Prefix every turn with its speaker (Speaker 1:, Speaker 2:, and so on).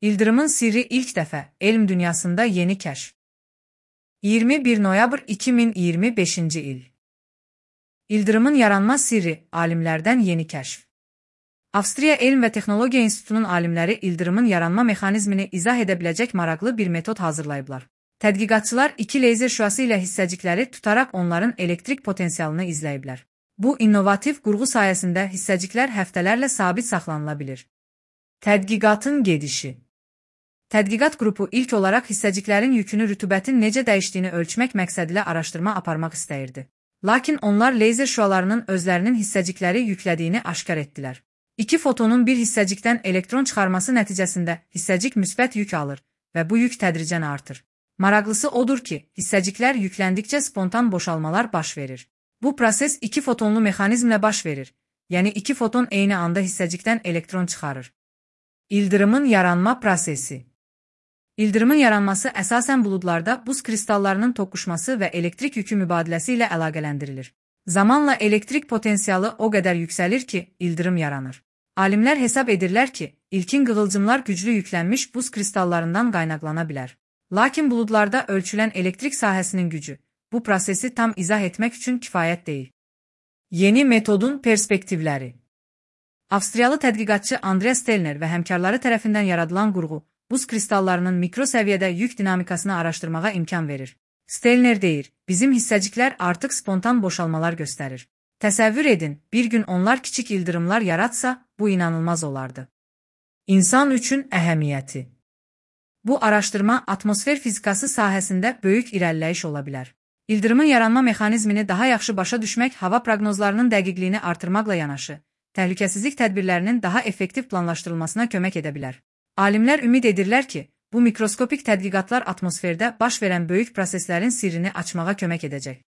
Speaker 1: İldırımın sirri ilk dəfə elm dünyasında yeni kəşf. 21 noyabr 2025 il. İldırımın yaranma sirri alimlərdən yeni kəşf. Avstriya Elm və Texnologiya İnstitutunun alimləri ildırımın yaranma mexanizmini izah edə biləcək maraqlı bir metod hazırlayıblar. Tədqiqatçılar iki leyzer şüası ilə hissəcikləri tutaraq onların elektrik potensialını izləyiblər. Bu innovativ qurğu sayəsində hissəciklər həftələrlə sabit saxlanıla bilir. Tədqiqatın gedişi. Tədqiqat qrupu ilk olaraq hissəciklərin yükünü rütubətin necə dəyişdiyini ölçmək məqsədilə araşdırma aparmaq istəyirdi. Lakin onlar leyzer şüalarının özlərinin hissəcikləri yüklədiyini aşkar etdilər. İki fotonun bir hissəcikdən elektron çıxarması nəticəsində hissəcik müsbət yük alır və bu yük tədricən artır. Maraqlısı odur ki, hissəciklər yükləndikcə spontan boşalmalar baş verir. Bu proses iki fotonlu mexanizmlə baş verir, yəni iki foton eyni anda hissəcikdən elektron çıxarır. İldırımın yaranma prosesi. İldırımın yaranması əsasən buludlarda buz kristallarının toqquşması və elektrik yükü mübadiləsi ilə əlaqələndirilir. Zamanla elektrik potensialı o qədər yüksəlir ki, ildırım yaranır. Alimlər hesab edirlər ki, ilkin qığılcımlar güclü yüklənmiş buz kristallarından qaynaqlana bilər. Lakin buludlarda ölçülən elektrik sahəsinin gücü bu prosesi tam izah etmək üçün kifayət deyil. Yeni metodun perspektivləri. Avstriyalı tədqiqatçı Andreas Stelner və həmkarları tərəfindən yaradılan qurğu buz kristallarının mikro səviyyədə yük dinamikasını araşdırmağa imkan verir. Stelner deyir, bizim hissəciklər artıq spontan boşalmalar göstərir. Təsəvvür edin, bir gün onlar kiçik ildırımlar yaratsa, bu inanılmaz olardı. İnsan üçün əhəmiyyəti. Bu araşdırma atmosfer fizikası sahəsində böyük irəliləyiş ola bilər. İldırımın yaranma mexanizmini daha yaxşı başa düşmək hava proqnozlarının dəqiqliyini artırmaqla yanaşı, təhlükəsizlik tədbirlərinin daha effektiv planlaşdırılmasına kömək edə bilər. Alimlər ümid edirlər ki, bu mikroskopik tədqiqatlar atmosferdə baş verən böyük proseslərin sirrini açmağa kömək edəcək.